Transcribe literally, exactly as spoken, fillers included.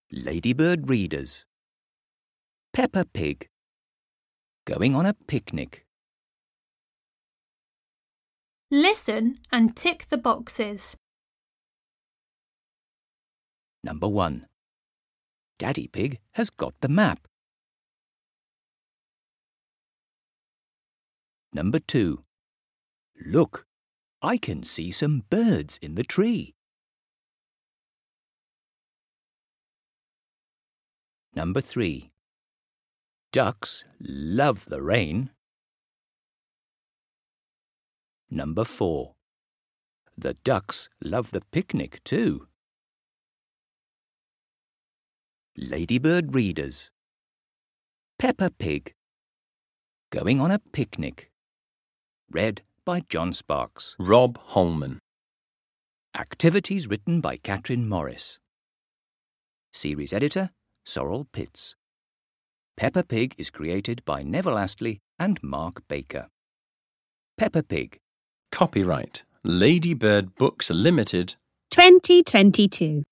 Ladybird readers. Peppa Pig. Going on a picnic. Listen and tick the boxes. Number one. Daddy Pig has got the map. Number two. Look, I can see some birds in the tree. Number three. Ducks love the rain. Number four. The ducks love the picnic too. Ladybird readers. Peppa Pig. Going on a picnic. Read by John Sparks. Rob Holman. Activities written by Catherine Morris. Series editor, Sorrel Pitts. Peppa Pig is created by Neville Astley and Mark Baker. Peppa Pig. Copyright Ladybird Books Limited twenty twenty-two.